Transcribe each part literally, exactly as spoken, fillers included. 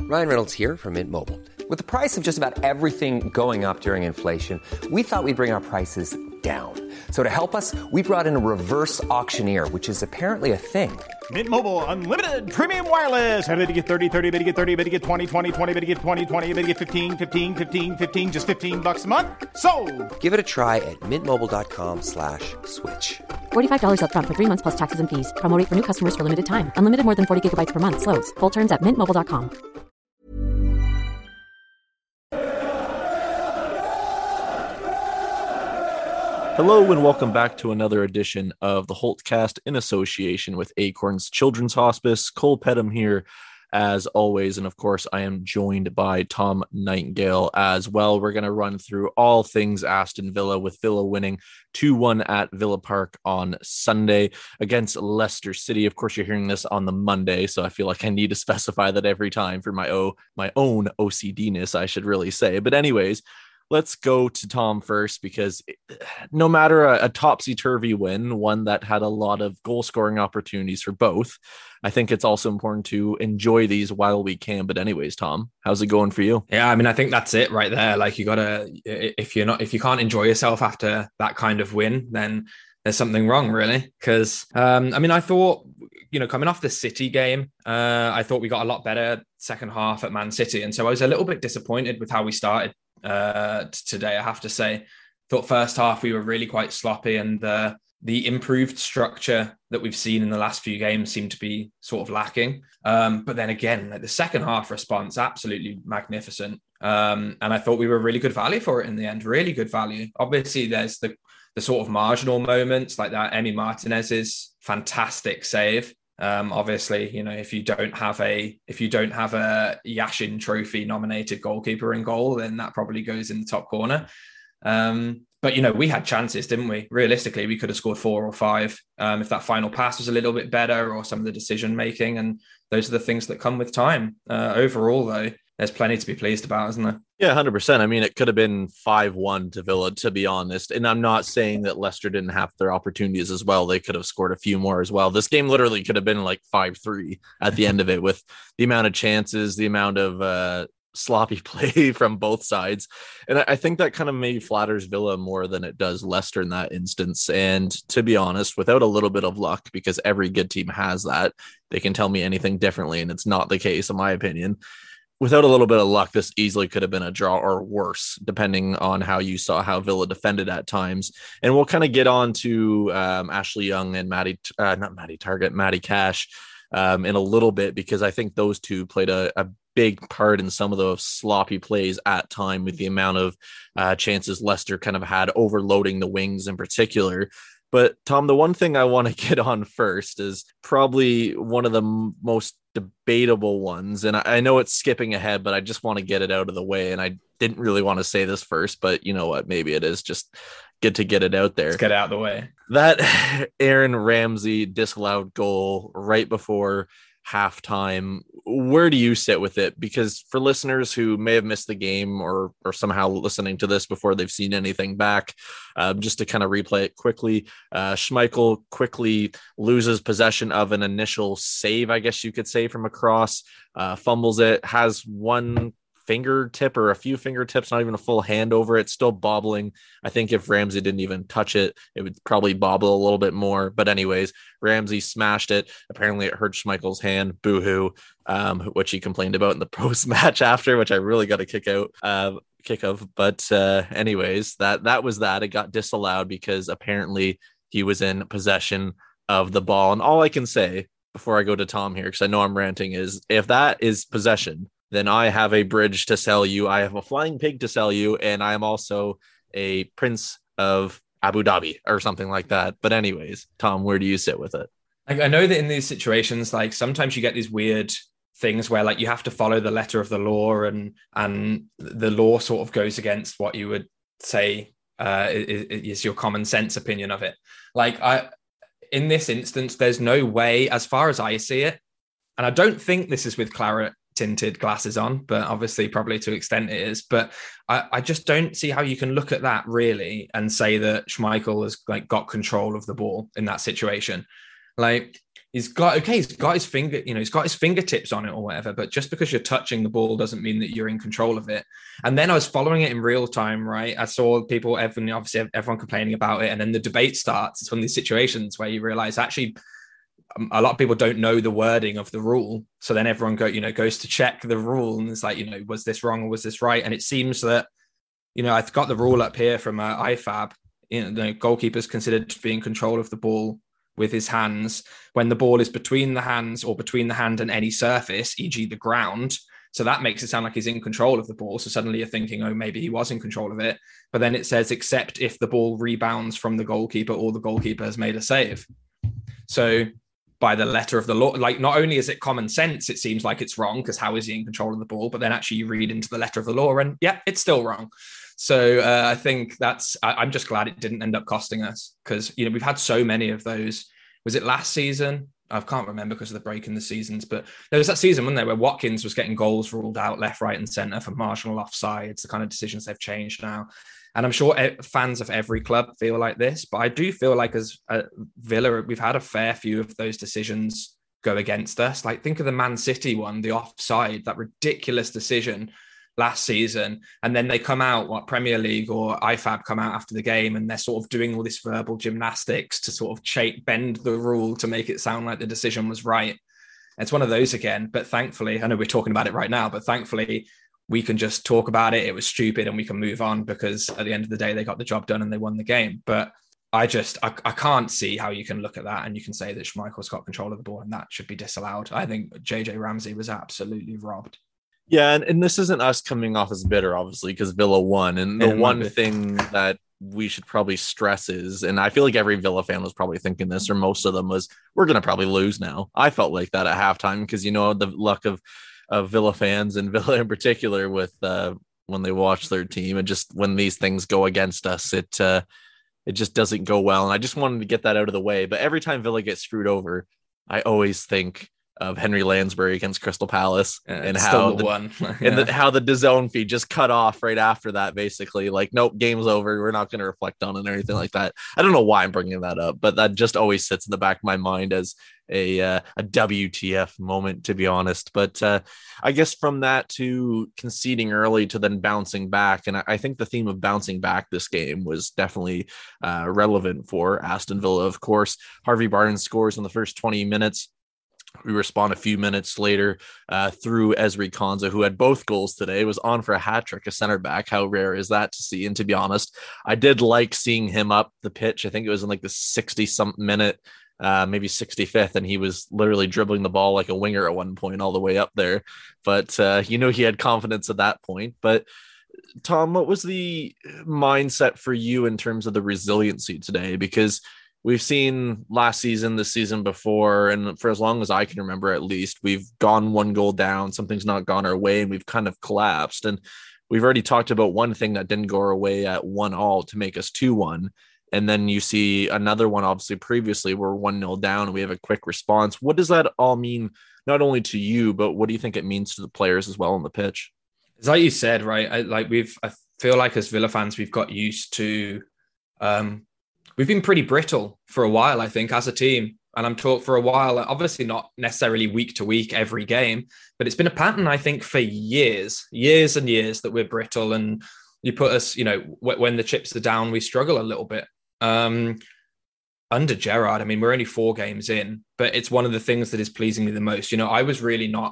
Ryan Reynolds here from Mint Mobile. With the price of just about everything going up during inflation, we thought we'd bring our prices down. So to help us, we brought in a reverse auctioneer, which is apparently a thing. Mint Mobile Unlimited Premium Wireless. How to get thirty, thirty, how to get thirty, how to get twenty, twenty, twenty, how to get twenty, twenty, how to get fifteen, fifteen, fifteen, fifteen, just fifteen bucks a month? Sold! Give it a try at mintmobile.com slash switch. forty-five dollars up front for three months plus taxes and fees. Promo rate for new customers for limited time. Unlimited more than forty gigabytes per month. Slows full terms at mint mobile dot com. Hello and welcome back to another edition of the Holtcast in association with Acorns Children's Hospice. Cole Pedham here as always, and of course I am joined by Tom Nightingale as well. We're going to run through all things Aston Villa, with Villa winning two one at Villa Park on Sunday against Leicester City. Of course, you're hearing this on the Monday, so I feel like I need to specify that every time for my, o- my own O C D-ness, I should really say. But anyways, let's go to Tom first, because no matter a, a topsy-turvy win, one that had a lot of goal-scoring opportunities for both, I think it's also important to enjoy these while we can. But anyways, Tom, how's it going for you? Yeah, I mean, I think that's it right there. Like, you gotta, if you're not, if you can't enjoy yourself after that kind of win, then there's something wrong, really. Because, um, I mean, I thought, you know, coming off the City game, uh, I thought we got a lot better second half at Man City. And so I was a little bit disappointed with how we started uh today, I have to say. Thought first half we were really quite sloppy, and the the improved structure that we've seen in the last few games seemed to be sort of lacking. Um but then again, like, the second half response, absolutely magnificent. Um and I thought we were really good value for it in the end, really good value. Obviously there's the the sort of marginal moments, like that Emi Martinez's fantastic save. Um, obviously, you know, if you don't have a if you don't have a Yashin Trophy nominated goalkeeper in goal, then that probably goes in the top corner. Um, but you know, we had chances, didn't we? Realistically, we could have scored four or five um, if that final pass was a little bit better, or some of the decision making. And those are the things that come with time. Uh, overall, though, there's plenty to be pleased about, isn't there? Yeah, one hundred percent. I mean, it could have been five one to Villa, to be honest. And I'm not saying that Leicester didn't have their opportunities as well. They could have scored a few more as well. This game literally could have been like five three at the end of it, with the amount of chances, the amount of uh, sloppy play from both sides. And I think that kind of maybe flatters Villa more than it does Leicester in that instance. And to be honest, without a little bit of luck, because every good team has that, they can tell me anything differently, and it's not the case in my opinion. Without a little bit of luck, this easily could have been a draw, or worse, depending on how you saw how Villa defended at times. And we'll kind of get on to um, Ashley Young and Maddie, uh, not Maddie Targett, Maddie Cash um, in a little bit, because I think those two played a, a big part in some of those sloppy plays at time, with the amount of uh, chances Leicester kind of had, overloading the wings in particular. But Tom, the one thing I want to get on first is probably one of the m- most debatable ones. And I, I know it's skipping ahead, but I just want to get it out of the way. And I didn't really want to say this first, but you know what? Maybe it is just good to get it out there. Let's get it out of the way. That Aaron Ramsey disallowed goal right before halftime, where do you sit with it? Because for listeners who may have missed the game, or or somehow listening to this before they've seen anything back, um, just to kind of replay it quickly, uh, Schmeichel quickly loses possession of an initial save, I guess you could say, from across, uh, fumbles it, has one fingertip or a few fingertips, not even a full hand over it, still bobbling. I think if Ramsey didn't even touch it, it would probably bobble a little bit more. But anyways, Ramsey smashed it. Apparently it hurt Schmeichel's hand, boo-hoo, um, which he complained about in the post-match after, which I really got a kick out, uh, kick of. But uh, anyways, that, that was that. It got disallowed because apparently he was in possession of the ball. And all I can say before I go to Tom here, because I know I'm ranting, is if that is possession, then I have a bridge to sell you. I have a flying pig to sell you. And I am also a prince of Abu Dhabi or something like that. But anyways, Tom, where do you sit with it? I know that in these situations, like sometimes you get these weird things where like you have to follow the letter of the law, and, and the law sort of goes against what you would say uh, is, is your common sense opinion of it. Like I, in this instance, there's no way, as far as I see it, and I don't think this is with claret tinted glasses on, but obviously probably to extent it is, but I, I just don't see how you can look at that really and say that Schmeichel has like got control of the ball in that situation. Like he's got, okay, he's got his finger, you know, he's got his fingertips on it or whatever, but just because you're touching the ball doesn't mean that you're in control of it. And then I was following it in real time, right? I saw people, everyone, obviously everyone complaining about it. And then the debate starts. It's one of these situations where you realize actually a lot of people don't know the wording of the rule. So then everyone go, you know, goes to check the rule and it's like, you know, was this wrong or was this right? And it seems that, you know, I've got the rule up here from uh, I F A B, you know, the goalkeeper's considered to be in control of the ball with his hands when the ball is between the hands or between the hand and any surface, for example the ground. So that makes it sound like he's in control of the ball. So suddenly you're thinking, oh, maybe he was in control of it. But then it says, except if the ball rebounds from the goalkeeper or the goalkeeper has made a save. So by the letter of the law, like not only is it common sense, it seems like it's wrong because how is he in control of the ball? But then actually you read into the letter of the law and yeah, it's still wrong. So uh, I think that's, I, I'm just glad it didn't end up costing us because, you know, we've had so many of those. Was it last season? I can't remember because of the break in the seasons, but there was that season, wasn't there, where Watkins was getting goals ruled out left, right and centre for marginal offsides, the kind of decisions they've changed now. And I'm sure fans of every club feel like this, but I do feel like as a Villa, we've had a fair few of those decisions go against us. Like think of the Man City one, the offside, that ridiculous decision last season, and then they come out, what, Premier League or I F A B come out after the game and they're sort of doing all this verbal gymnastics to sort of shape, bend the rule to make it sound like the decision was right. It's one of those again, but thankfully, I know we're talking about it right now, but thankfully we can just talk about it. It was stupid and we can move on because at the end of the day, they got the job done and they won the game. But I just, I, I can't see how you can look at that and you can say that Schmeichel's got control of the ball and that should be disallowed. I think J J Ramsey was absolutely robbed. Yeah, and, and this isn't us coming off as bitter, obviously, because Villa won. And the yeah, one thing that we should probably stress is, and I feel like every Villa fan was probably thinking this, or most of them, was we're going to probably lose now. I felt like that at halftime because, you know, the luck of, of Villa fans and Villa in particular with uh, when they watch their team and just when these things go against us, it uh, it just doesn't go well. And I just wanted to get that out of the way. But every time Villa gets screwed over, I always think of Henry Lansbury against Crystal Palace yeah, and how the, one. yeah. and the, how the DAZN feed just cut off right after that, basically like, nope, game's over. We're not going to reflect on it or anything like that. I don't know why I'm bringing that up, but that just always sits in the back of my mind as a, uh, a W T F moment, to be honest. But uh, I guess from that to conceding early to then bouncing back. And I, I think the theme of bouncing back this game was definitely uh, relevant for Aston Villa. Of course, Harvey Barnes scores in the first twenty minutes. We respond a few minutes later uh, through Ezri Konsa, who had both goals today, was on for a hat trick, a center back. How rare is that to see? And to be honest, I did like seeing him up the pitch. I think it was in like the sixty something minute, uh, maybe sixty-fifth. And he was literally dribbling the ball like a winger at one point all the way up there. But, uh, you know, he had confidence at that point. But Tom, what was the mindset for you in terms of the resiliency today? Because we've seen last season, this season before, and for as long as I can remember, at least, we've gone one goal down, something's not gone our way, and we've kind of collapsed. And we've already talked about one thing that didn't go our way at one all to make us two one. And then you see another one, obviously, previously, we're one nil down and we have a quick response. What does that all mean, not only to you, but what do you think it means to the players as well on the pitch? It's like you said, right? I, like we've, I feel like as Villa fans, we've got used to, um, we've been pretty brittle for a while, I think, as a team. And I'm taught for a while, obviously not necessarily week to week, every game, but it's been a pattern, I think, for years, years and years that we're brittle. And you put us, you know, w- when the chips are down, we struggle a little bit. Um, under Gerrard, I mean, we're only four games in, but it's one of the things that is pleasing me the most. You know, I was really not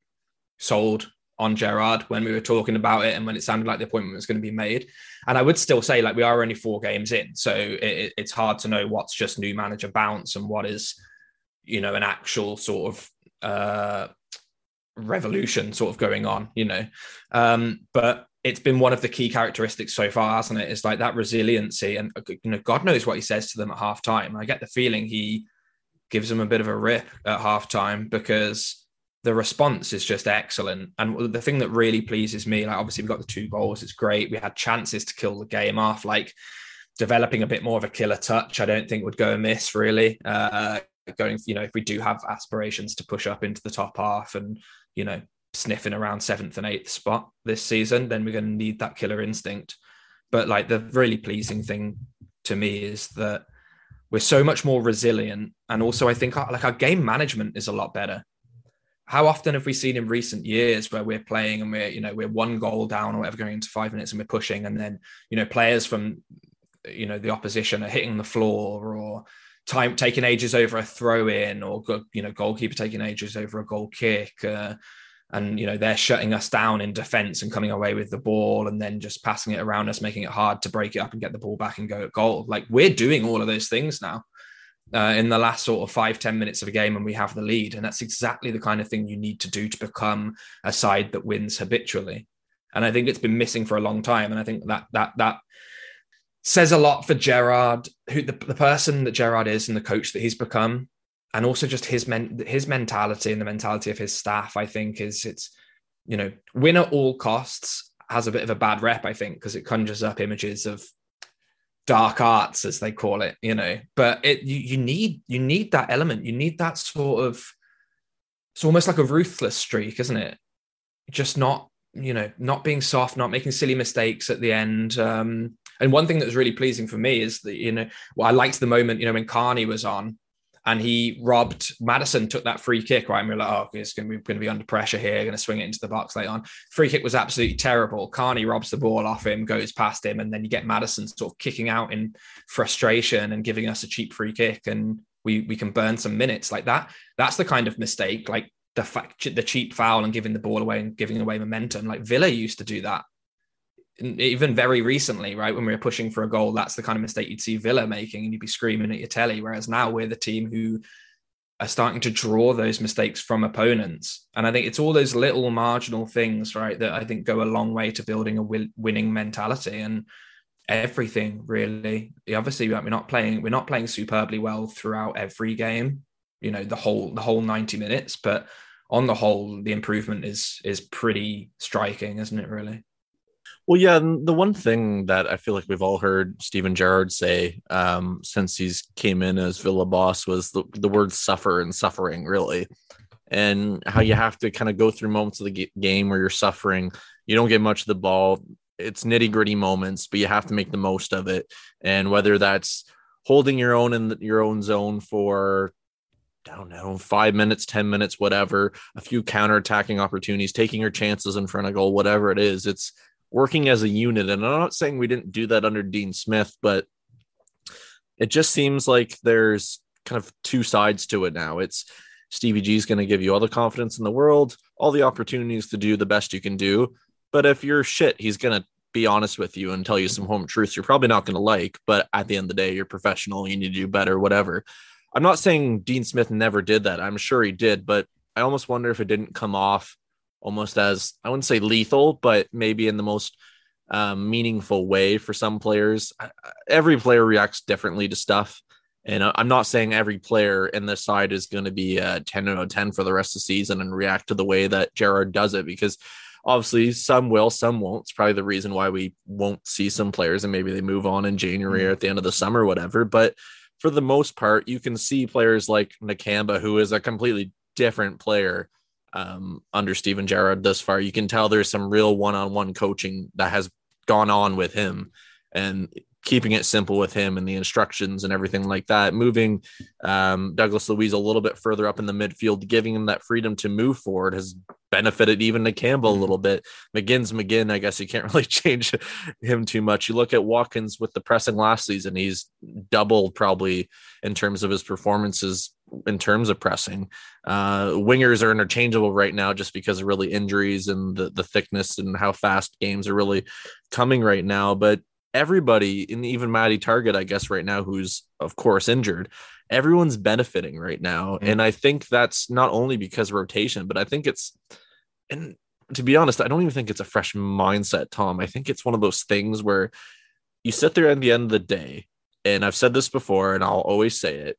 sold on Gerrard when we were talking about it and when it sounded like the appointment was going to be made. And I would still say, like, we are only four games in, so it, it's hard to know what's just new manager bounce and what is, you know, an actual sort of uh, revolution sort of going on, you know. Um, but it's been one of the key characteristics so far, hasn't it? It's like that resiliency, and, you know, God knows what he says to them at half time. I get the feeling he gives them a bit of a rip at half time because the response is just excellent. And the thing that really pleases me, like, obviously we've got the two goals. It's great. We had chances to kill the game off, like developing a bit more of a killer touch. I don't think would go amiss really. Uh, going, you know, if we do have aspirations to push up into the top half and, you know, sniffing around seventh and eighth spot this season, then we're going to need that killer instinct. But like the really pleasing thing to me is that we're so much more resilient. And also I think our, like our game management is a lot better. How often have we seen in recent years where we're playing and we're, you know, we're one goal down or whatever going into five minutes and we're pushing, and then, you know, players from, you know, the opposition are hitting the floor, or time taking ages over a throw in, or, you know, goalkeeper taking ages over a goal kick. Uh, and, you know, they're shutting us down in defense and coming away with the ball and then just passing it around us, making it hard to break it up and get the ball back and go at goal. Like, we're doing all of those things now. Uh, in the last sort of five, ten minutes of a game when we have the lead. And that's exactly the kind of thing you need to do to become a side that wins habitually. And I think it's been missing for a long time. And I think that that that says a lot for Gerrard, who the, the person that Gerrard is and the coach that he's become. And also just his men, his mentality and the mentality of his staff, I think is it's, you know, win at all costs has a bit of a bad rep, I think, because it conjures up images of dark arts, as they call it, you know, but it you, you need you need that element. You need that sort of, it's almost like a ruthless streak, isn't it? Just not, you know, not being soft, not making silly mistakes at the end. Um, and one thing that was really pleasing for me is that, you know, well, I liked the moment, you know, when Carney was on and he robbed, Maddison took that free kick, right? And we were like, oh, okay, it's going to be going to be under pressure here, going to swing it into the box later on. Free kick was absolutely terrible. Carney robs the ball off him, goes past him, and then you get Maddison sort of kicking out in frustration and giving us a cheap free kick, and we we can burn some minutes like that. That's the kind of mistake, like the fact, the cheap foul and giving the ball away and giving away momentum. Like Villa used to do that. Even very recently, right, when we were pushing for a goal, that's the kind of mistake you'd see Villa making and you'd be screaming at your telly. Whereas now we're the team who are starting to draw those mistakes from opponents. And I think it's all those little marginal things, right, that I think go a long way to building a win- winning mentality. And everything really, obviously we're not playing, we're not playing superbly well throughout every game, you know, the whole, the whole ninety minutes, but on the whole, the improvement is, is pretty striking, isn't it really? Well, yeah, the one thing that I feel like we've all heard Steven Gerrard say um, since he's came in as Villa boss was the, the word suffer and suffering, really, and how you have to kind of go through moments of the g- game where you're suffering. You don't get much of the ball. It's nitty gritty moments, but you have to make the most of it. And whether that's holding your own in the, your own zone for, I don't know, five minutes, ten minutes, whatever, a few counterattacking opportunities, taking your chances in front of goal, whatever it is, it's working as a unit. And I'm not saying we didn't do that under Dean Smith, but it just seems like there's kind of two sides to it now. It's Stevie G is going to give you all the confidence in the world, all the opportunities to do the best you can do. But if you're shit, he's going to be honest with you and tell you some home truths you're probably not going to like. But at the end of the day, you're professional. You need to do better, whatever. I'm not saying Dean Smith never did that. I'm sure he did, but I almost wonder if it didn't come off almost as, I wouldn't say lethal, but maybe in the most um, meaningful way for some players. Every player reacts differently to stuff. And I'm not saying every player in this side is going to be a ten out of ten for the rest of the season and react to the way that Gerrard does it, because obviously some will, some won't. It's probably the reason why we won't see some players and maybe they move on in January or at the end of the summer, whatever. But for the most part, you can see players like Nakamba, who is a completely different player um, under Steven Gerrard thus far. You can tell there's some real one-on-one coaching that has gone on with him and keeping it simple with him and the instructions and everything like that. Moving um, Douglas Luiz a little bit further up in the midfield, giving him that freedom to move forward has benefited even Nakamba a little bit. McGinn's McGinn, I guess you can't really change him too much. You look at Watkins with the pressing last season, he's doubled probably in terms of his performances in terms of pressing. Uh, wingers are interchangeable right now just because of really injuries and the, the thickness and how fast games are really coming right now. But everybody, and even Matty Target, I guess right now, who's of course injured, everyone's benefiting right now. Mm-hmm. And I think that's not only because of rotation, but I think it's, and to be honest, I don't even think it's a fresh mindset, Tom. I think it's one of those things where you sit there at the end of the day, and I've said this before and I'll always say it,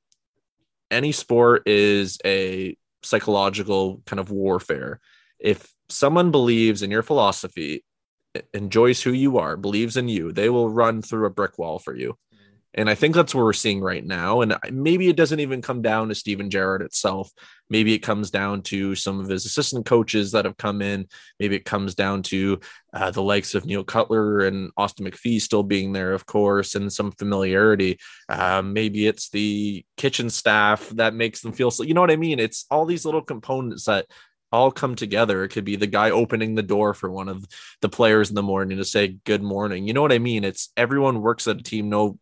any sport is a psychological kind of warfare. If someone believes in your philosophy, enjoys who you are, believes in you, they will run through a brick wall for you. And I think that's what we're seeing right now. And maybe it doesn't even come down to Steven Gerrard itself. Maybe it comes down to some of his assistant coaches that have come in. Maybe it comes down to uh, the likes of Neil Cutler and Austin McPhee still being there, of course, and some familiarity. Uh, maybe it's the kitchen staff that makes them feel so, you know what I mean? It's all these little components that all come together. It could be the guy opening the door for one of the players in the morning to say good morning. You know what I mean? It's everyone works at a team, no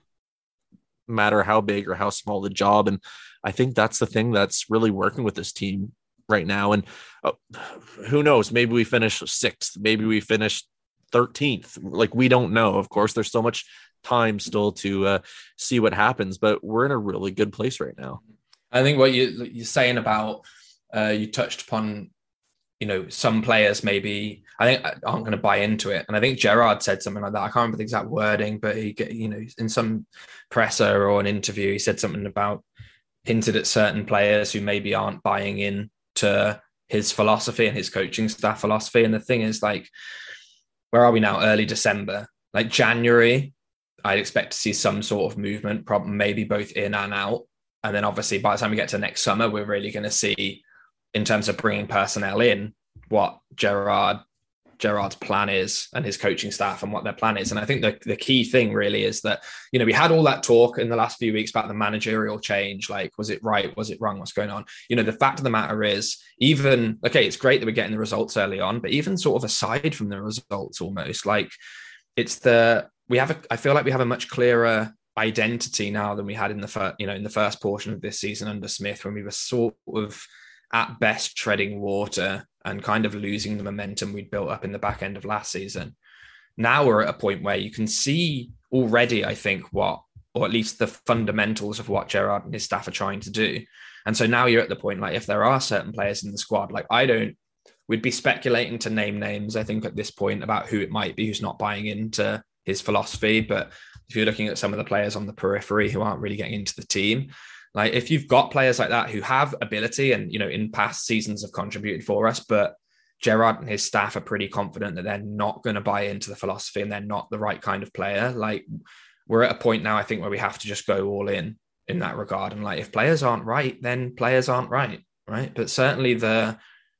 matter how big or how small the job. And I think that's the thing that's really working with this team right now. And uh, who knows, maybe we finish sixth, maybe we finish thirteenth. Like, we don't know. Of course, there's so much time still to uh, see what happens, but we're in a really good place right now. I think what you, you're saying about, uh, you touched upon, you know, some players maybe, I think, aren't going to buy into it. And I think Gerrard said something like that. I can't remember the exact wording, but he, you know, in some presser or an interview, he said something about, hinted at certain players who maybe aren't buying in to his philosophy and his coaching staff philosophy. And the thing is, like, where are we now? Early December, like January, I'd expect to see some sort of movement, probably maybe both in and out. And then obviously by the time we get to next summer, we're really going to see, in terms of bringing personnel in, what Gerrard Gerrard's plan is and his coaching staff and what their plan is. And I think the, the key thing really is that, you know, we had all that talk in the last few weeks about the managerial change. Like, was it right? Was it wrong? What's going on? You know, the fact of the matter is, even, okay, it's great that we're getting the results early on, but even sort of aside from the results, almost like it's the, we have a, I feel like we have a much clearer identity now than we had in the first, you know, in the first portion of this season under Smith, when we were sort of at best treading water and kind of losing the momentum we'd built up in the back end of last season. Now we're at a point where you can see already, I think, what, or at least the fundamentals of what Gerrard and his staff are trying to do. And so now you're at the point, like, if there are certain players in the squad, like, I don't, we'd be speculating to name names, I think, at this point about who it might be who's not buying into his philosophy. But if you're looking at some of the players on the periphery who aren't really getting into the team, like, if you've got players like that who have ability and, you know, in past seasons have contributed for us, but Gerrard and his staff are pretty confident that they're not going to buy into the philosophy and they're not the right kind of player, like, we're at a point now, I think, where we have to just go all in in that regard. And like, if players aren't right, then players aren't right, right? But certainly the,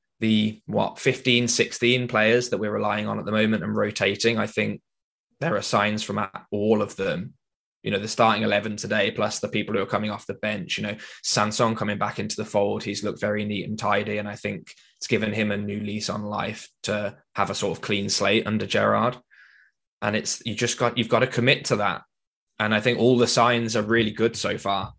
the what, fifteen, sixteen players that we're relying on at the moment and rotating, I think there are signs from all of them. You know, the starting eleven today, plus the people who are coming off the bench, you know, Sanson coming back into the fold. He's looked very neat and tidy. And I think it's given him a new lease on life to have a sort of clean slate under Gerrard. And it's, you just got, you've got to commit to that. And I think all the signs are really good so far.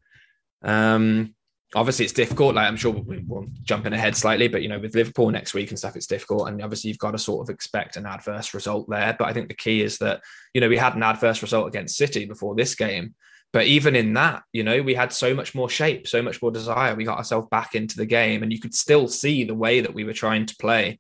Um, obviously it's difficult. Like, I'm sure we're jumping ahead slightly, but, you know, with Liverpool next week and stuff, it's difficult. And obviously you've got to sort of expect an adverse result there. But I think the key is that, you know, we had an adverse result against City before this game. But even in that, you know, we had so much more shape, so much more desire. We got ourselves back into the game and you could still see the way that we were trying to play.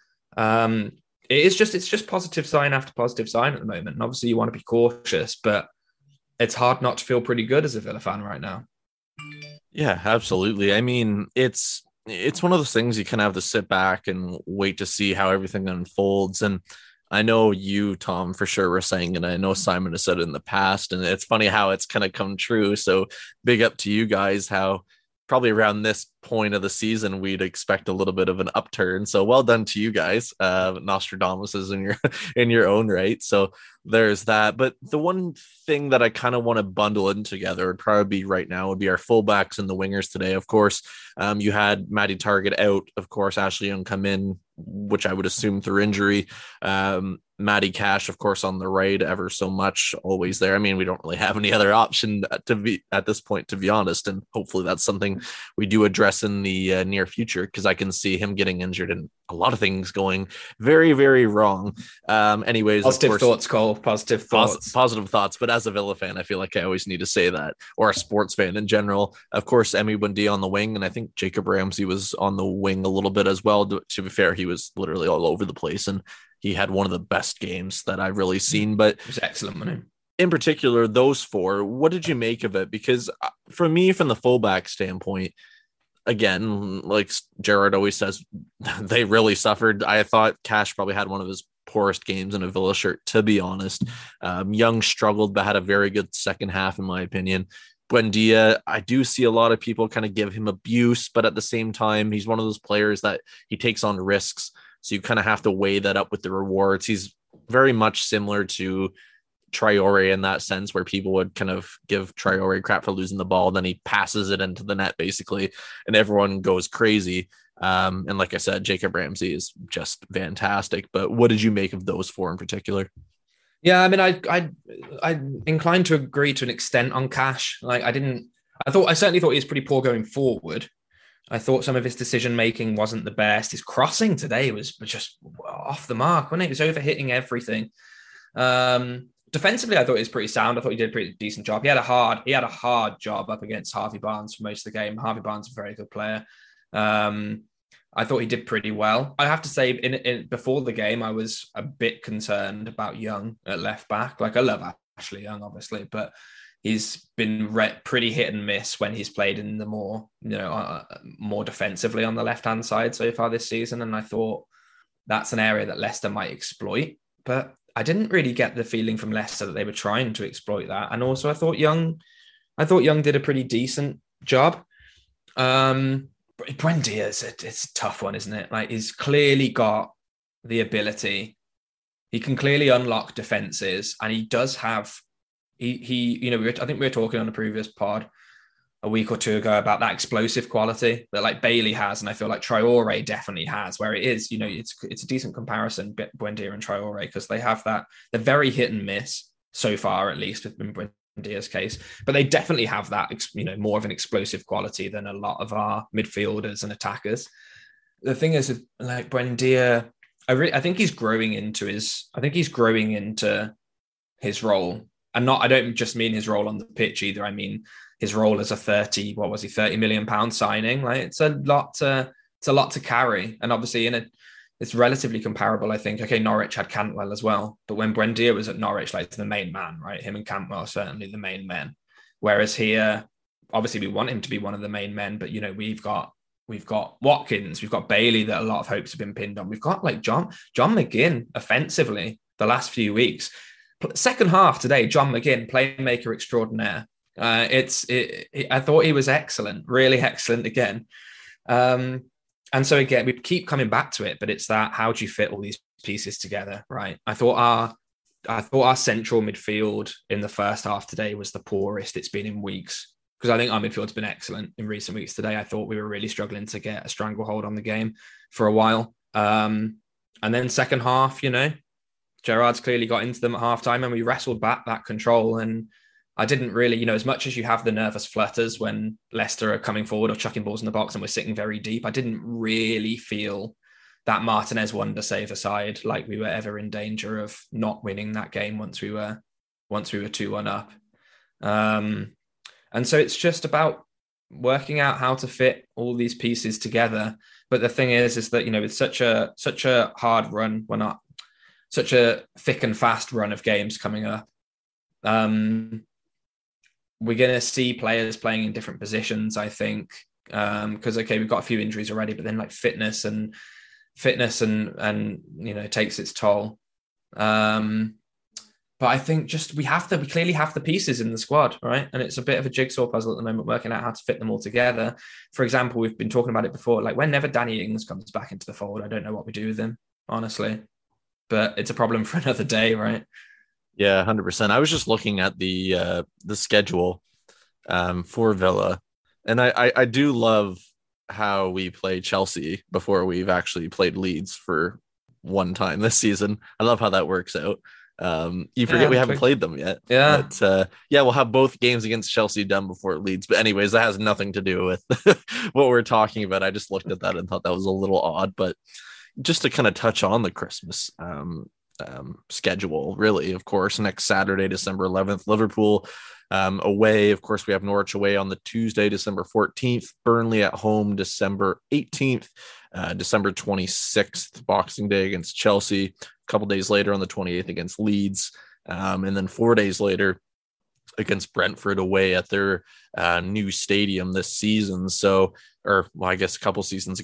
Um, it is just, it's just positive sign after positive sign at the moment. And obviously you want to be cautious, but it's hard not to feel pretty good as a Villa fan right now. Yeah, absolutely. I mean, it's it's one of those things you kind of have to sit back and wait to see how everything unfolds. And I know you, Tom, for sure were saying, and I know Simon has said it in the past, and it's funny how it's kind of come true. So big up to you guys, how probably around this point of the season, we'd expect a little bit of an upturn. So well done to you guys, uh, Nostradamus is in your, in your own right. So there's that. But the one thing that I kind of want to bundle in together would probably be right now would be our fullbacks and the wingers today. Of course, um, you had Matty Targett out, of course, Ashley Young come in, which I would assume through injury. Um, Matty Cash, of course, on the right, ever so much, always there. I mean, we don't really have any other option to be at this point, to be honest. And hopefully that's something we do address in the uh, near future, because I can see him getting injured and a lot of things going very, very wrong. Um, anyways, positive of course, thoughts, Cole. Positive thoughts. Pos- positive thoughts. But as a Villa fan, I feel like I always need to say that, or a sports fan in general. Of course, Emi Buendia on the wing, and I think Jacob Ramsey was on the wing a little bit as well. To, to be fair, he was literally all over the place, and he had one of the best games that I've really seen. But it was excellent, wasn't it? In particular, those four, what did you make of it? Because for me, from the fullback standpoint, again, like Gerrard always says, they really suffered. I thought Cash probably had one of his poorest games in a Villa shirt, to be honest. Um, Young struggled, but had a very good second half, in my opinion. Buendia, I do see a lot of people kind of give him abuse, but at the same time, he's one of those players that he takes on risks. So you kind of have to weigh that up with the rewards. He's very much similar to Traore in that sense, where people would kind of give Traore crap for losing the ball. Then he passes it into the net, basically, and everyone goes crazy. Um, and like I said, Jacob Ramsey is just fantastic. But what did you make of those four in particular? Yeah, I mean, I I I inclined to agree to an extent on Cash. Like, I didn't. I thought I certainly thought he was pretty poor going forward. I thought some of his decision making wasn't the best. His crossing today was just off the mark, wasn't it? He was over hitting everything. Um, defensively, I thought he was pretty sound. I thought he did a pretty decent job. He had a hard he had a hard job up against Harvey Barnes for most of the game. Harvey Barnes is a very good player. Um, I thought he did pretty well. I have to say, in, in before the game, I was a bit concerned about Young at left back. Like, I love Ashley Young, obviously, but he's been re- pretty hit and miss when he's played in the more, you know, uh, more defensively on the left-hand side so far this season. And I thought that's an area that Leicester might exploit. But I didn't really get the feeling from Leicester that they were trying to exploit that. And also, I thought Young, I thought Young did a pretty decent job. Um, Buendia is a, it's a tough one, isn't it? Like, he's clearly got the ability. He can clearly unlock defenses, and he does have. He he, you know, we were, I think we were talking on a previous pod a week or two ago about that explosive quality that like Bailey has, and I feel like Traore definitely has. Where it is, you know, it's it's a decent comparison, Buendia and Traore, because they have that. They're very hit and miss so far, at least with Buendia. Buendia's case, but they definitely have that, you know, more of an explosive quality than a lot of our midfielders and attackers. The thing is, like, Buendia, I really, I think he's growing into his, I think he's growing into his role, and not, I don't just mean his role on the pitch either. I mean his role as a thirty, what was he, thirty million pound signing? Like, it's a lot to, it's a lot to carry, and obviously in a. It's relatively comparable, I think. Okay, Norwich had Cantwell as well, but when Buendia was at Norwich, like, the main man, right? Him and Cantwell are certainly the main men. Whereas here, obviously, we want him to be one of the main men, but, you know, we've got we've got Watkins, we've got Bailey that a lot of hopes have been pinned on. We've got like John John McGinn offensively the last few weeks. Second half today, John McGinn, playmaker extraordinaire. Uh, it's it, it, I thought he was excellent, really excellent again. Um, And so again, we keep coming back to it, but it's that, how do you fit all these pieces together, right? I thought our, I thought our central midfield in the first half today was the poorest it's been in weeks, because I think our midfield's been excellent in recent weeks. Today, I thought we were really struggling to get a stranglehold on the game for a while. Um, and then second half, you know, Gerrard's clearly got into them at halftime, and we wrestled back that control. And I didn't really, you know, as much as you have the nervous flutters when Leicester are coming forward or chucking balls in the box and we're sitting very deep, I didn't really feel that Martinez wonder save aside like we were ever in danger of not winning that game once we were once we were two one up. Um, and so it's just about working out how to fit all these pieces together. But the thing is, is that, you know, with such a such a hard run, we're not such a thick and fast run of games coming up. Um, We're going to see players playing in different positions, I think, because, um, okay, we've got a few injuries already, but then like fitness and fitness and, and you know, takes its toll. Um, but I think just we have to, we clearly have the pieces in the squad, right? And it's a bit of a jigsaw puzzle at the moment, working out how to fit them all together. For example, we've been talking about it before, like whenever Danny Ings comes back into the fold, I don't know what we do with him, honestly, but it's a problem for another day, right? Yeah, one hundred percent. I was just looking at the uh, the schedule um, for Villa, and I, I, I do love how we play Chelsea before we've actually played Leeds for one time this season. I love how that works out. Um, you forget yeah, we haven't played them yet. Yeah. But, uh, yeah, we'll have both games against Chelsea done before Leeds. But anyways, that has nothing to do with what we're talking about. I just looked at that and thought that was a little odd. But just to kind of touch on the Christmas um um schedule, really, of course, next Saturday, December eleventh, Liverpool um away. Of course, we have Norwich away on the Tuesday, December fourteenth, Burnley at home December eighteenth, uh, December twenty-sixth, Boxing Day against Chelsea, a couple days later on the twenty-eighth against Leeds, um, and then four days later against Brentford away at their uh, new stadium this season. So, or well, I guess a couple seasons ago,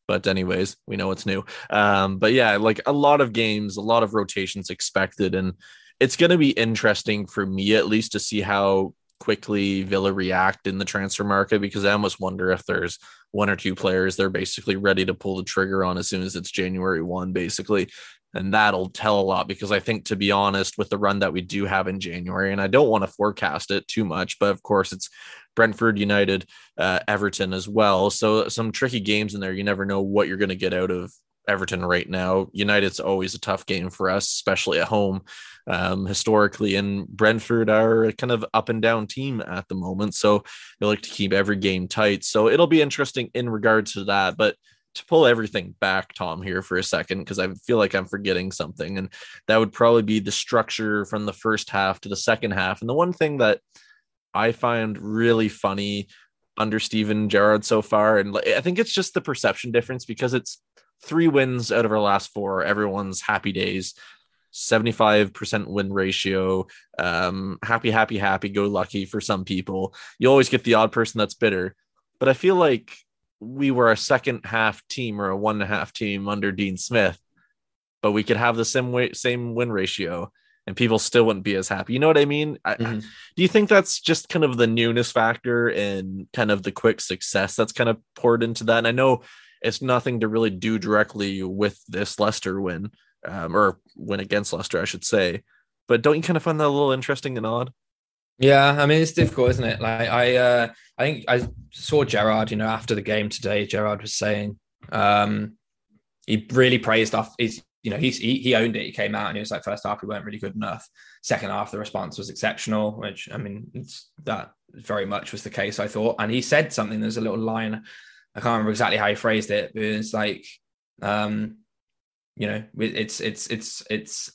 But anyways, we know it's new. Um, but yeah, like a lot of games, a lot of rotations expected. And it's going to be interesting for me, at least, to see how quickly Villa react in the transfer market, because I almost wonder if there's one or two players they're basically ready to pull the trigger on as soon as it's January first, basically. And that'll tell a lot, because I think, to be honest, with the run that we do have in January, and I don't want to forecast it too much, but of course it's Brentford, United, uh, Everton as well. So some tricky games in there. You never know what you're going to get out of Everton right now. United's always a tough game for us, especially at home, um, historically. And Brentford are a kind of up and down team at the moment, so they like to keep every game tight. So it'll be interesting in regards to that. But to pull everything back, Tom, here for a second, because I feel like I'm forgetting something, and that would probably be the structure from the first half to the second half. And the one thing that I find really funny under Steven Gerrard so far, and I think it's just the perception difference, because it's three wins out of our last four. Everyone's happy days, seventy-five percent win ratio, um, happy, happy, happy, go lucky for some people. You always get the odd person that's bitter. But I feel like we were a second half team or a one and a half team under Dean Smith, but we could have the same way, same win ratio, and people still wouldn't be as happy. You know what I mean? I, mm-hmm. Do you think that's just kind of the newness factor and kind of the quick success that's kind of poured into that? And I know it's nothing to really do directly with this Leicester win, um, or win against Leicester, I should say. But don't you kind of find that a little interesting and odd? Yeah, I mean, it's difficult, isn't it? Like I, uh, I think I saw Gerrard, you know, after the game today. Gerrard was saying um, he really praised off. He's, you know, he's, he he owned it. He came out and he was like, first half we weren't really good enough. Second half the response was exceptional, which I mean, it's, that very much was the case, I thought. And he said something. There's a little line, I can't remember exactly how he phrased it, but it's like, um, you know, it's it's it's it's.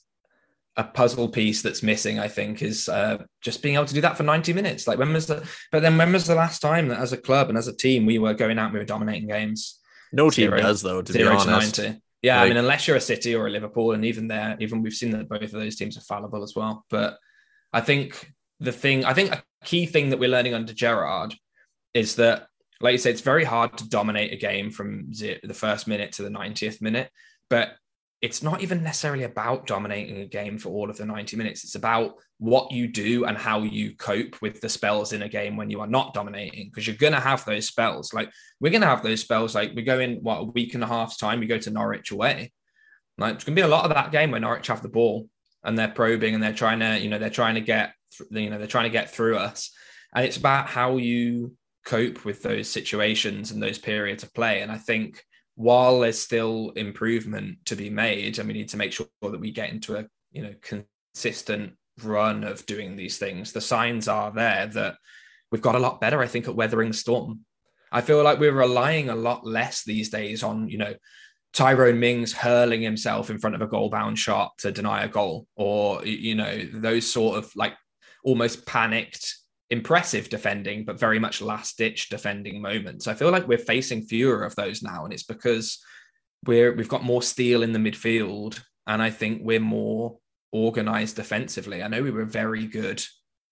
a puzzle piece that's missing, I think, is uh, just being able to do that for ninety minutes. Like when was the, but then when was the last time that as a club and as a team, we were going out and we were dominating games? No team zero, does though, to be honest. To ninety. Yeah. Like, I mean, unless you're a City or a Liverpool, and even there, even we've seen that both of those teams are fallible as well. But I think the thing, I think a key thing that we're learning under Gerrard is that, like you said, it's very hard to dominate a game from zero, the first minute to the ninetieth minute, but it's not even necessarily about dominating a game for all of the ninety minutes. It's about what you do and how you cope with the spells in a game when you are not dominating, because you're going to have those spells. Like we're going to have those spells. Like we go in, what, a week and a half's time, we go to Norwich away. Like it's going to be a lot of that game where Norwich have the ball and they're probing and they're trying to, you know, they're trying to get, you know, they're trying to get through us. And it's about how you cope with those situations and those periods of play. And I think, while there's still improvement to be made, and we need to make sure that we get into a, you know, consistent run of doing these things, the signs are there that we've got a lot better, I think, at weathering the storm. I feel like we're relying a lot less these days on, you know, Tyrone Mings hurling himself in front of a goal-bound shot to deny a goal, or, you know, those sort of like almost panicked, impressive defending, but very much last-ditch defending moments. I feel like we're facing fewer of those now, and it's because we're we've got more steel in the midfield, and I think we're more organized defensively. I know we were very good,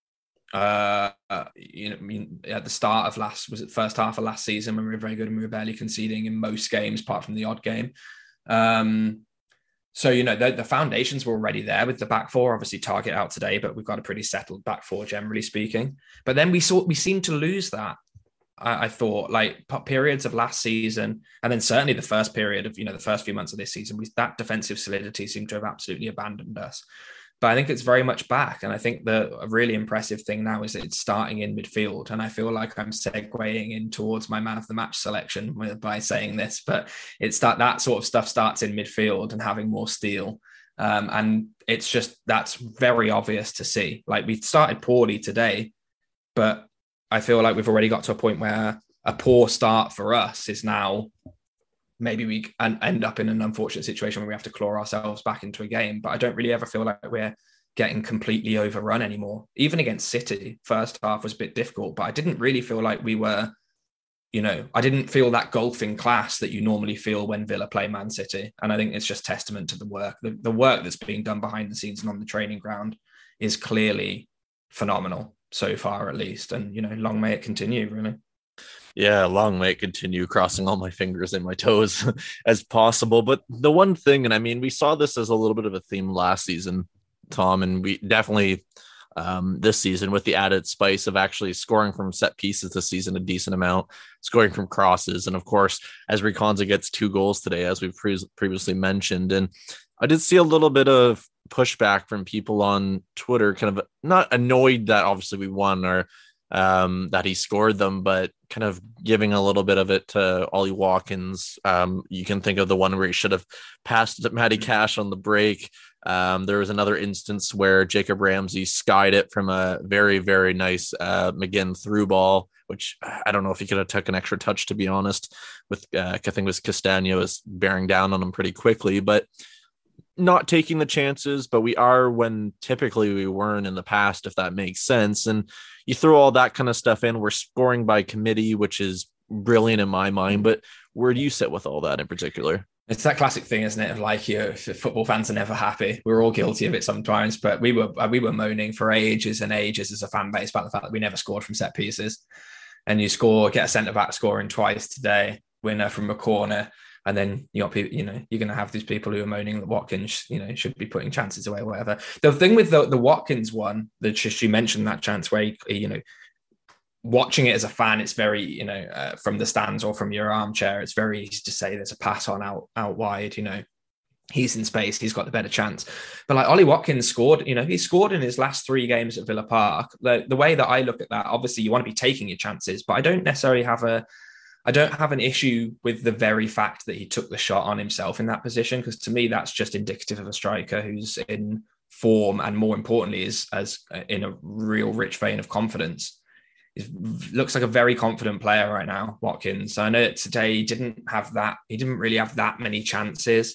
uh, uh, you know, I mean, at the start of last was it first half of last season when we were very good and we were barely conceding in most games, apart from the odd game. Um, So, you know, the, the foundations were already there with the back four, obviously Target out today, but we've got a pretty settled back four, generally speaking. But then we saw, we seemed to lose that. I, I thought like periods of last season, and then certainly the first period of, you know, the first few months of this season, we, that defensive solidity seemed to have absolutely abandoned us. But I think it's very much back. And I think the a really impressive thing now is that it's starting in midfield. And I feel like I'm segueing in towards my man of the match selection by saying this, but it's that, that sort of stuff starts in midfield and having more steel. Um, and it's just, that's very obvious to see. Like we started poorly today, but I feel like we've already got to a point where a poor start for us is now maybe we end up in an unfortunate situation where we have to claw ourselves back into a game. But I don't really ever feel like we're getting completely overrun anymore. Even against City, first half was a bit difficult, but I didn't really feel like we were, you know, I didn't feel that golfing class that you normally feel when Villa play Man City. And I think it's just testament to the work. The, the work that's being done behind the scenes and on the training ground is clearly phenomenal so far, at least. And, you know, long may it continue, really. Yeah, long may it continue, crossing all my fingers and my toes as possible. But the one thing, and I mean, we saw this as a little bit of a theme last season, Tom, and we definitely um, this season with the added spice of actually scoring from set pieces this season, a decent amount, scoring from crosses. And of course, as Riconza gets two goals today, as we've pre- previously mentioned. And I did see a little bit of pushback from people on Twitter, kind of not annoyed that obviously we won or um, that he scored them, but kind of giving a little bit of it to Ollie Watkins. Um, you can think of the one where he should have passed it Matty Cash on the break. Um, there was another instance where Jacob Ramsey skied it from a very, very nice uh, McGinn through ball, which I don't know if he could have took an extra touch, to be honest, with uh, I think it was Castagno was bearing down on him pretty quickly, but not taking the chances, but we are when typically we weren't in the past, if that makes sense. And you throw all that kind of stuff in, we're scoring by committee, which is brilliant in my mind, but where do you sit with all that in particular? It's that classic thing, isn't it? Of like, you know, football fans are never happy. We're all guilty of it sometimes, but we were we were moaning for ages and ages as a fan base about the fact that we never scored from set pieces. And you score, get a centre back scoring twice today, winner from a corner, and then you got people, you know, you're going to have these people who are moaning that Watkins, you know, should be putting chances away, or whatever. The thing with the the Watkins one, that just you mentioned that chance where he, you know, watching it as a fan, it's very, you know, uh, from the stands or from your armchair, it's very easy to say there's a pass on out out wide, you know, he's in space, he's got the better chance. But like Ollie Watkins scored, you know, he scored in his last three games at Villa Park. The, the way that I look at that, obviously you want to be taking your chances, but I don't necessarily have a, I don't have an issue with the very fact that he took the shot on himself in that position, because to me, that's just indicative of a striker who's in form and more importantly is as in a real rich vein of confidence. He looks like a very confident player right now, Watkins. I know that today he didn't have that. He didn't really have that many chances.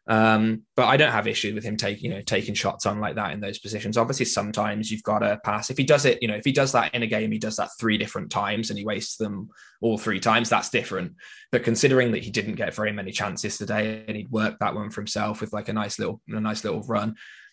Um, but I don't have issue with him taking, you know, taking shots on like that in those positions. Obviously, sometimes you've got to pass. If he does it, you know, if he does that in a game, he does that three different times and he wastes them all three times, that's different. But considering that he didn't get very many chances today and he'd worked that one for himself with like a nice little, a nice little run,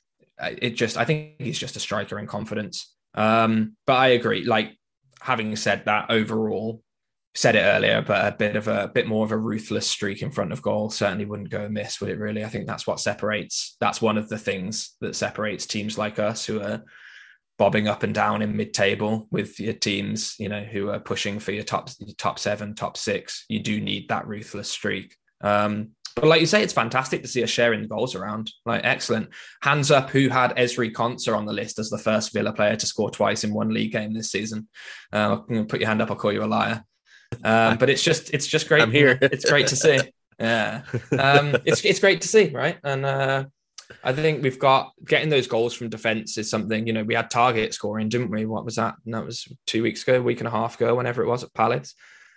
it just, I think he's just a striker in confidence. Um, but I agree. Like, having said that, overall, said it earlier, but a bit of a, a bit more of a ruthless streak in front of goal certainly wouldn't go amiss, would it really? I think that's what separates, that's one of the things that separates teams like us who are bobbing up and down in mid-table with your teams, you know, who are pushing for your top, your top seven, top six. You do need that ruthless streak. Um, But like you say, it's fantastic to see us sharing the goals around. Like, excellent. Hands up who had Ezri Konsa on the list as the first Villa player to score twice in one league game this season. Uh, put your hand up, I'll call you a liar. Um, but it's just it's just great. I'm here. It's great to see. Yeah. Um, it's it's great to see, right? And uh, I think we've got getting those goals from defence is something, you know, we had Target scoring, didn't we? What was that? And that was two weeks ago, a week and a half ago, whenever it was at Palace.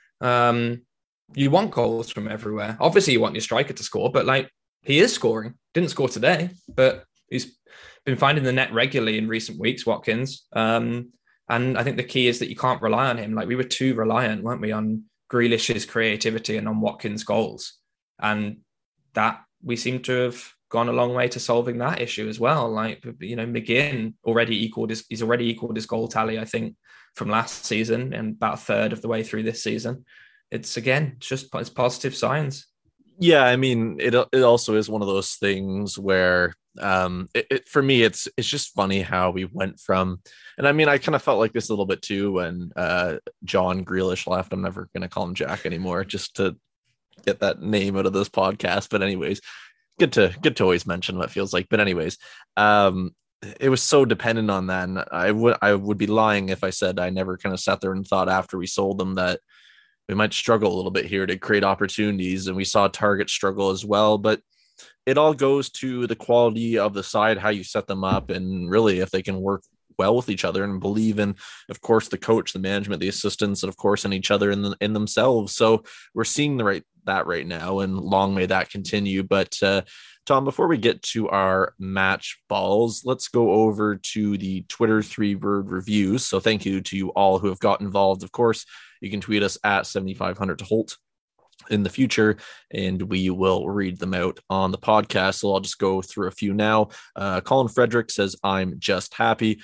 Um, You want goals from everywhere. Obviously, you want your striker to score, but like he is scoring. Didn't score today, but he's been finding the net regularly in recent weeks, Watkins. Um, and I think the key is that you can't rely on him. Like we were too reliant, weren't we, on Grealish's creativity and on Watkins' goals. And that we seem to have gone a long way to solving that issue as well. Like, you know, McGinn already equaled his, he's already equaled his goal tally, I think, from last season and about a third of the way through this season. It's again, it's just it's positive signs. Yeah, I mean, it it also is one of those things where um, it, it, for me, it's it's just funny how we went from, and I mean, I kind of felt like this a little bit too when uh, John Grealish left. I'm never going to call him Jack anymore, just to get that name out of this podcast. But anyways, good to good to always mention what it feels like. But anyways, um, it was so dependent on that, and I would I would be lying if I said I never kind of sat there and thought after we sold them that we might struggle a little bit here to create opportunities. And we saw Target struggle as well, but it all goes to the quality of the side, how you set them up, and really if they can work well with each other and believe in, of course, the coach, the management, the assistants, and of course in each other and in, in themselves. So we're seeing the right that right now, and long may that continue. But uh, Tom, before we get to our match balls, let's go over to the Twitter three word reviews. So thank you to you all who have got involved. Of course, you can tweet us at seventy-five hundred to Holt in the future, and we will read them out on the podcast. So I'll just go through a few now. Uh, Colin Frederick says, I'm just happy.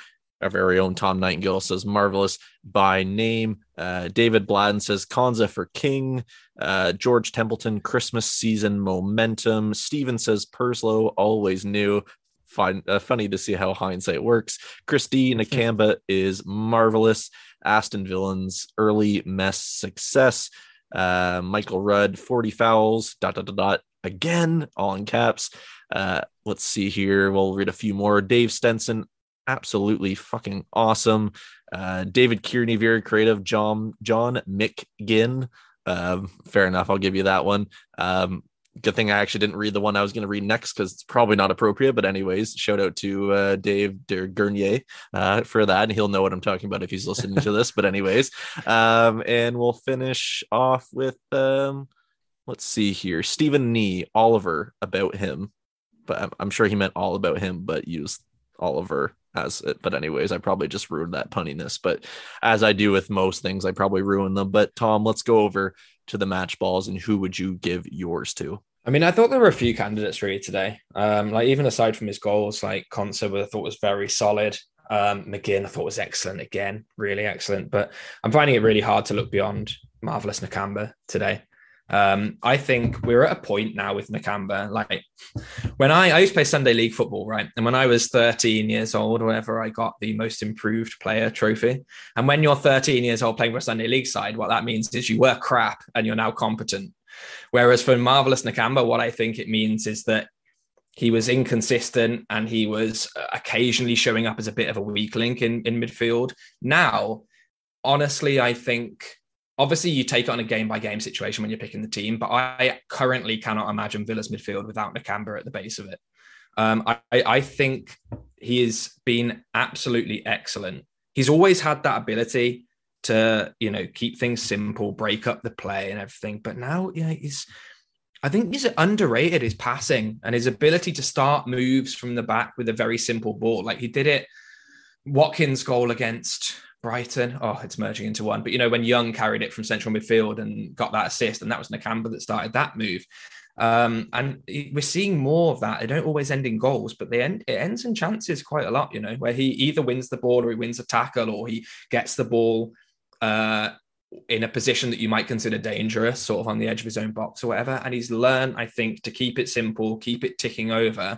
Our very own Tom Nightingale says marvelous by name. Uh, David Bladden says Konza for king. Uh, George Templeton, Christmas season momentum. Steven says Perslow, always new. Fun, uh, funny to see how hindsight works. Christy Nakamba is marvelous. Aston Villains, early mess success. Uh, Michael Rudd, forty fouls, dot, dot, dot, dot, again, all in caps. Uh, let's see here. We'll read a few more. Dave Stenson, absolutely fucking awesome. Uh, David Kearney, very creative. John, John McGinn. Um, fair enough. I'll give you that one. Um, good thing I actually didn't read the one I was going to read next because it's probably not appropriate. But anyways, shout out to uh, Dave de Gurnier uh, for that. And he'll know what I'm talking about if he's listening to this. But anyways, um, and we'll finish off with, um, let's see here. Stephen Nee, Oliver, about him. But I'm, I'm sure he meant all about him, but used Oliver as it. But anyways, I probably just ruined that punniness. But as I do with most things, I probably ruin them. But Tom, let's go over to the match balls, and who would you give yours to? I mean, I thought there were a few candidates really today. Um, like even aside from his goals, like Konsa, I thought was very solid. Um, McGinn, I thought was excellent again, really excellent. But I'm finding it really hard to look beyond Marvelous Nakamba today. Um, I think we're at a point now with Nakamba. Like when I, I used to play Sunday League football, right? And when I was thirteen years old or whatever, I got the most improved player trophy. And when you're thirteen years old playing for a Sunday League side, what that means is you were crap and you're now competent. Whereas for Marvelous Nakamba, what I think it means is that he was inconsistent and he was occasionally showing up as a bit of a weak link in, in midfield. Now, honestly, I think obviously you take it on a game by game situation when you're picking the team, but I currently cannot imagine Villa's midfield without Nakamba at the base of it. Um, I, I think he has been absolutely excellent. He's always had that ability to, you know, keep things simple, break up the play and everything. But now, you know, he's, I think he's underrated his passing and his ability to start moves from the back with a very simple ball. Like he did it, Watkins' goal against Brighton. Oh, it's merging into one. But, you know, when Young carried it from central midfield and got that assist, and that was Nakamba that started that move. Um, and we're seeing more of that. They don't always end in goals, but they end, it ends in chances quite a lot, you know, where he either wins the ball or he wins a tackle or he gets the ball uh, in a position that you might consider dangerous, sort of on the edge of his own box or whatever. And he's learned, I think, to keep it simple, keep it ticking over.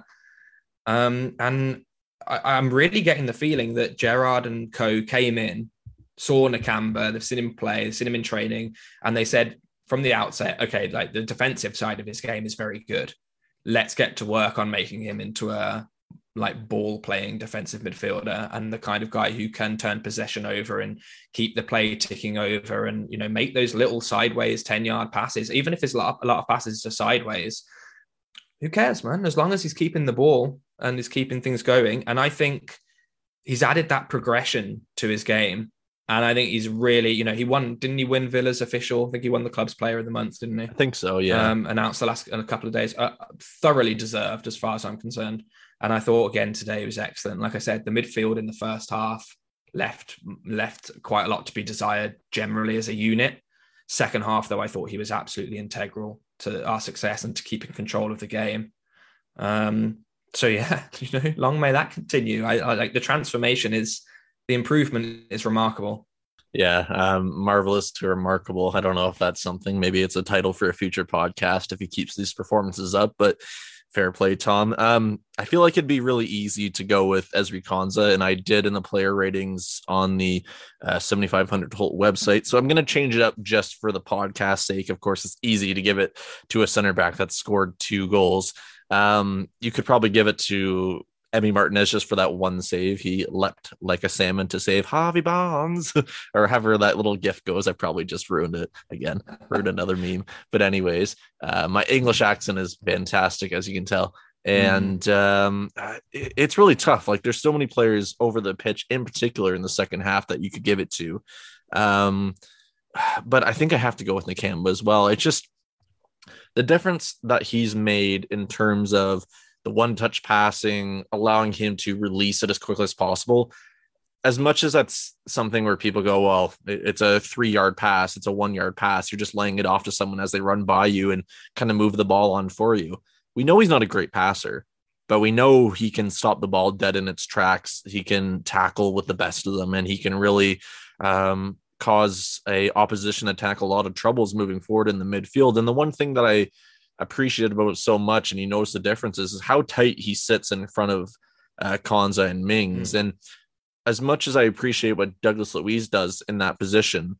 Um, and I, I'm really getting the feeling that Gerrard and co came in, saw Nakamba, they've seen him play, they've seen him in training, and they said from the outset, okay, like the defensive side of his game is very good. Let's get to work on making him into a like ball playing defensive midfielder and the kind of guy who can turn possession over and keep the play ticking over and, you know, make those little sideways ten yard passes. Even if it's a lot of, a lot of passes to sideways, who cares, man? As long as he's keeping the ball and is keeping things going. And I think he's added that progression to his game. And I think he's really, you know, he won, didn't he win Villa's official? I think he won the club's player of the month, didn't he? I think so, yeah. Um, announced the last a couple of days. Uh, thoroughly deserved as far as I'm concerned. And I thought, again, today was excellent. Like I said, the midfield in the first half left left quite a lot to be desired generally as a unit. Second half, though, I thought he was absolutely integral to our success and to keeping control of the game. Um, so, yeah, you know, long may that continue. I, I like the transformation is, the improvement is remarkable. Yeah, um, marvelous to remarkable. I don't know if that's something. Maybe it's a title for a future podcast if he keeps these performances up, but fair play, Tom. Um, I feel like it'd be really easy to go with Ezri Konsa, and I did in the player ratings on the uh, seventy-five hundred Holt website. So I'm going to change it up just for the podcast sake. Of course, it's easy to give it to a center back that scored two goals. Um, you could probably give it to Emi Martinez just for that one save. He leapt like a salmon to save Javi Bonds or however that little gif goes. I probably just ruined it again, ruined another meme. But anyways, uh, my English accent is fantastic, as you can tell. And mm. um, it, it's really tough. Like there's so many players over the pitch, in particular in the second half, that you could give it to. Um, but I think I have to go with Nakamba as well. It's just the difference that he's made in terms of the one-touch passing, allowing him to release it as quickly as possible. As much as that's something where people go, well, it's a three-yard pass, it's a one-yard pass, you're just laying it off to someone as they run by you and kind of move the ball on for you. We know he's not a great passer, but we know he can stop the ball dead in its tracks. He can tackle with the best of them, and he can really um, cause a opposition to tackle a lot of troubles moving forward in the midfield. And the one thing that I appreciated about it so much, and you notice the differences, is how tight he sits in front of uh, Konza and Mings. Mm. And as much as I appreciate what Douglas Luiz does in that position,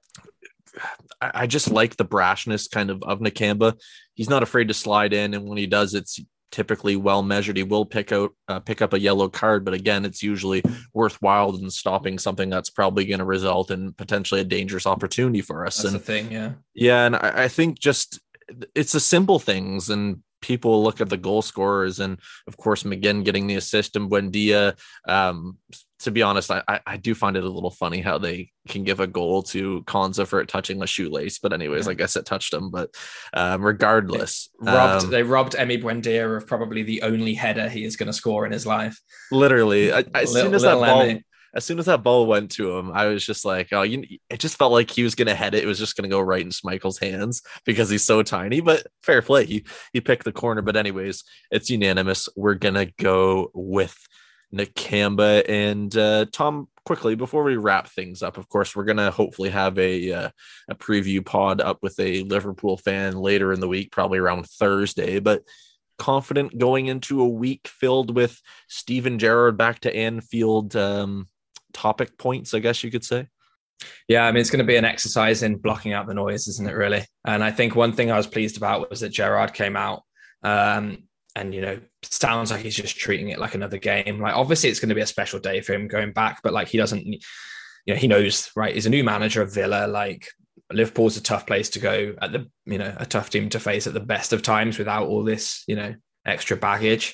I, I just like the brashness kind of of Nakamba. He's not afraid to slide in, and when he does, it's typically well measured. He will pick out uh, pick up a yellow card, but again, it's usually worthwhile in stopping something that's probably going to result in potentially a dangerous opportunity for us. That's and the thing, yeah, yeah, and I, I think just it's the simple things, and people look at the goal scorers, and of course McGinn getting the assist and Buendia. Um, to be honest, I, I do find it a little funny how they can give a goal to Konza for it touching a shoelace. But anyways, yeah. I guess it touched him. But um, regardless, they robbed, um, they robbed Emi Buendia of probably the only header he is going to score in his life. Literally, I, as little, soon as that ball, Emmy. as soon as that ball went to him, I was just like, oh, you. It just felt like he was going to head it. It was just going to go right in Schmeichel's hands because he's so tiny. But fair play, he he picked the corner. But anyways, it's unanimous. We're gonna go with Nakamba. And uh, Tom, quickly before we wrap things up, of course, we're gonna hopefully have a uh, a preview pod up with a Liverpool fan later in the week, probably around Thursday. But confident going into a week filled with Steven Gerrard back to Anfield um, topic points, I guess you could say. Yeah, I mean, it's going to be an exercise in blocking out the noise, isn't it, really? And I think one thing I was pleased about was that Gerrard came out um, and, you know, sounds like he's just treating it like another game. Like, obviously, it's going to be a special day for him going back, but like, he doesn't, you know, he knows, right? He's a new manager of Villa. Like, Liverpool's a tough place to go at the, you know, a tough team to face at the best of times without all this, you know, extra baggage.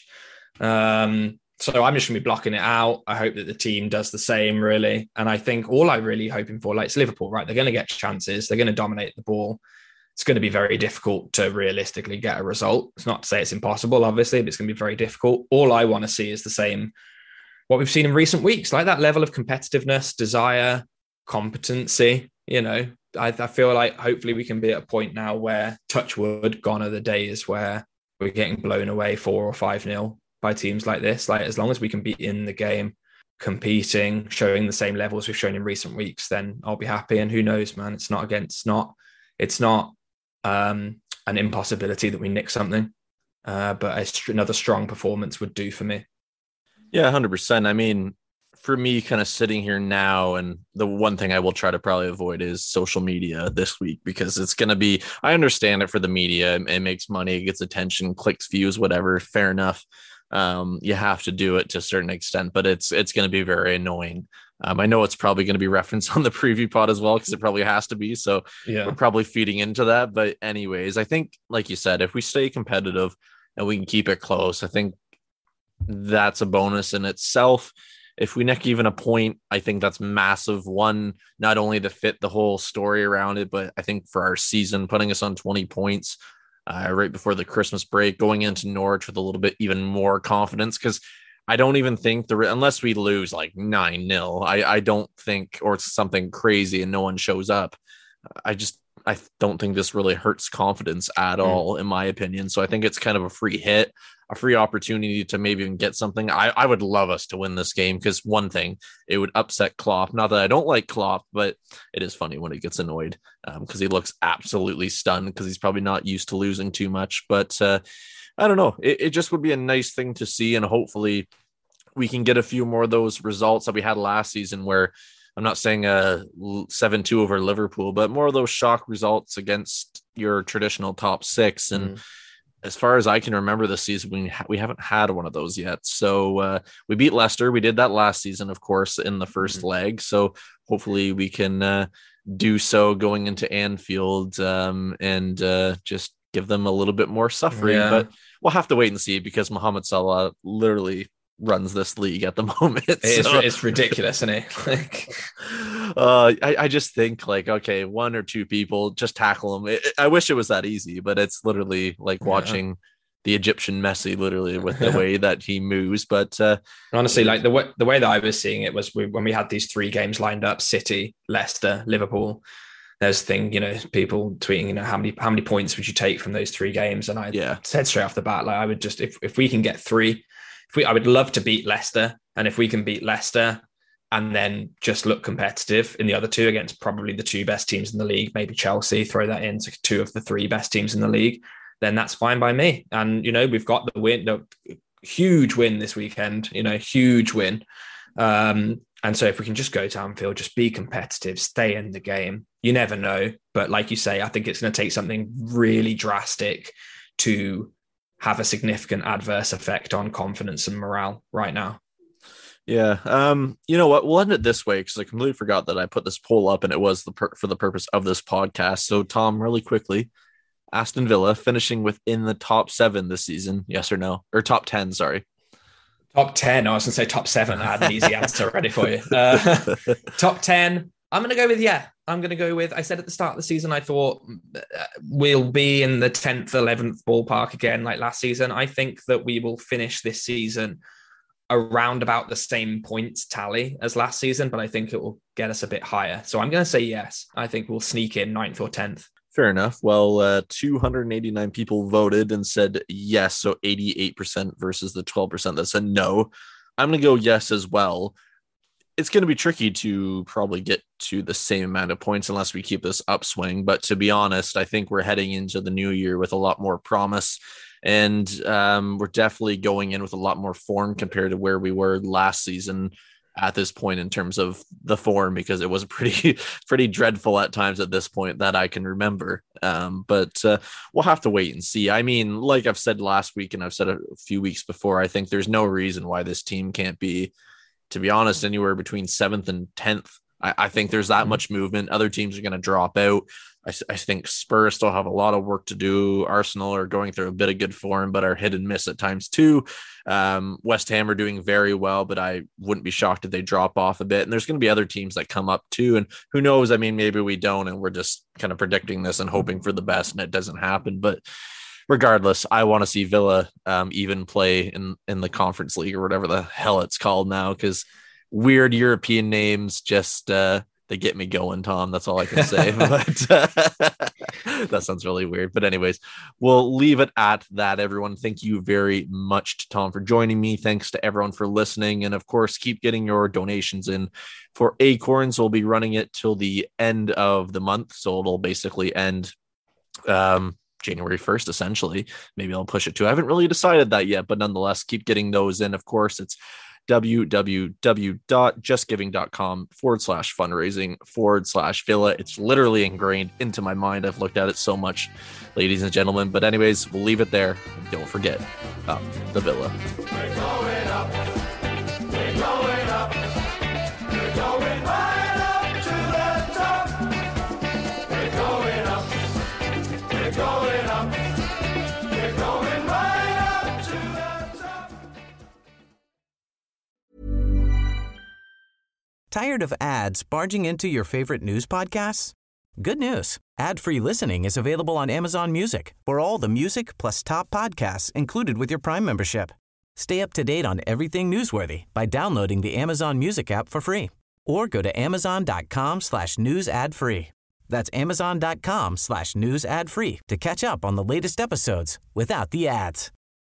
Um, So I'm just going to be blocking it out. I hope that the team does the same, really. And I think all I'm really hoping for, like, it's Liverpool, right? They're going to get chances. They're going to dominate the ball. It's going to be very difficult to realistically get a result. It's not to say it's impossible, obviously, but it's going to be very difficult. All I want to see is the same, what we've seen in recent weeks, like that level of competitiveness, desire, competency. You know, I, I feel like hopefully we can be at a point now where, touch wood, gone are the days where we're getting blown away four or five nil by teams like this. Like, as long as we can be in the game, competing, showing the same levels we've shown in recent weeks, then I'll be happy. And who knows, man, it's not against, not, it's not um, an impossibility that we nick something, uh, but a, another strong performance would do for me. Yeah, one hundred percent. I mean, for me, kind of sitting here now, and the one thing I will try to probably avoid is social media this week, because it's going to be, I understand it for the media. It makes money, it gets attention, clicks, views, whatever. Fair enough. Um, you have to do it to a certain extent, but it's, it's going to be very annoying. Um, I know it's probably going to be referenced on the preview pod as well, because it probably has to be. So yeah, we're probably feeding into that. But anyways, I think, like you said, if we stay competitive and we can keep it close, I think that's a bonus in itself. If we nick even a point, I think that's massive. One, not only to fit the whole story around it, but I think for our season, putting us on twenty points uh, right before the Christmas break, going into Norwich with a little bit even more confidence, because I don't even think the unless we lose like nine nil, I, I don't think, or it's something crazy and no one shows up, I just I don't think this really hurts confidence at all, mm. in my opinion. So I think it's kind of a free hit, a free opportunity to maybe even get something. I, I would love us to win this game, because one thing, it would upset Klopp. Not that I don't like Klopp, but it is funny when he gets annoyed, because um, he looks absolutely stunned, because he's probably not used to losing too much. But uh, I don't know. It, it just would be a nice thing to see, and hopefully we can get a few more of those results that we had last season, where I'm not saying a seven two over Liverpool, but more of those shock results against your traditional top six. And mm. as far as I can remember this season, we, ha- we haven't had one of those yet. So uh, we beat Leicester. We did that last season, of course, in the first mm. leg. So hopefully we can uh, do so going into Anfield um, and uh, just give them a little bit more suffering. Yeah. But we'll have to wait and see, because Mohamed Salah literally runs this league at the moment. It's, so. it's ridiculous, isn't it? Like, uh, I, I just think like, okay, one or two people just tackle them. It, I wish it was that easy, but it's literally like watching yeah. the Egyptian Messi, literally, with the way that he moves. But uh, honestly, like the way the way that I was seeing it was we, when we had these three games lined up: City, Leicester, Liverpool. there's the thing, you know, people tweeting, you know, how many how many points would you take from those three games? And I yeah. said straight off the bat, like I would just if if we can get three, if we I would love to beat Leicester, and if we can beat Leicester and then just look competitive in the other two against probably the two best teams in the league, maybe Chelsea, throw that in to two of the three best teams in the league, then that's fine by me. And, you know, we've got the win, the huge win this weekend, you know, huge win. Um, and so if we can just go to Anfield, just be competitive, stay in the game, you never know. But like you say, I think it's going to take something really drastic to have a significant adverse effect on confidence and morale right now. Yeah. Um, you know what? We'll end it this way because I completely forgot that I put this poll up and it was the per- for the purpose of this podcast. So, Tom, really quickly, Aston Villa finishing within the top seven this season, yes or no? Or top ten, sorry. Top ten. I was going to say top seven. I had an easy answer ready for you. Uh, top ten. I'm going to go with, yeah, I'm going to go with, I said at the start of the season, I thought we'll be in the tenth, eleventh ballpark again like last season. I think that we will finish this season around about the same points tally as last season, but I think it will get us a bit higher. So I'm going to say yes. I think we'll sneak in ninth or tenth. Fair enough. Well, uh, two hundred eighty-nine people voted and said yes, so eighty-eight percent versus the twelve percent that said no. I'm going to go yes as well. It's going to be tricky to probably get to the same amount of points unless we keep this upswing. But to be honest, I think we're heading into the new year with a lot more promise. And um, we're definitely going in with a lot more form compared to where we were last season at this point in terms of the form, because it was pretty, pretty dreadful at times at this point that I can remember. Um, but uh, we'll have to wait and see. I mean, like I've said last week and I've said a few weeks before, I think there's no reason why this team can't be, to be honest, anywhere between seventh and tenth. I, I think there's that much movement. Other teams are going to drop out. I, I think Spurs still have a lot of work to do. Arsenal are going through a bit of good form, but are hit and miss at times too. Um, West Ham are doing very well, but I wouldn't be shocked if they drop off a bit. And there's going to be other teams that come up too. And who knows? I mean, maybe we don't, and we're just kind of predicting this and hoping for the best, and it doesn't happen. But regardless, I want to see Villa um, even play in, in the Conference League or whatever the hell it's called now, because weird European names just uh, they get me going, Tom. That's all I can say. But uh, that sounds really weird. But anyways, we'll leave it at that, everyone. Thank you very much to Tom for joining me. Thanks to everyone for listening. And of course, keep getting your donations in for Acorns. We'll be running it till the end of the month. So it'll basically end um, January first, essentially. Maybe I'll push it to. I haven't really decided that yet, but nonetheless, keep getting those in. Of course, it's www.justgiving.com forward slash fundraising forward slash Villa. It's literally ingrained into my mind. I've looked at it so much, ladies and gentlemen. But anyways, we'll leave it there. And don't forget about the Villa. We're going up. We're going up. We're going right up to the top. We're going up. We're going up. We're going right up to the top. Tired of ads barging into your favorite news podcasts? Good news. Ad-free listening is available on Amazon Music for all the music plus top podcasts included with your Prime membership. Stay up to date on everything newsworthy by downloading the Amazon Music app for free or go to amazon.com slash news ad free. That's amazon.com slash news ad free to catch up on the latest episodes without the ads.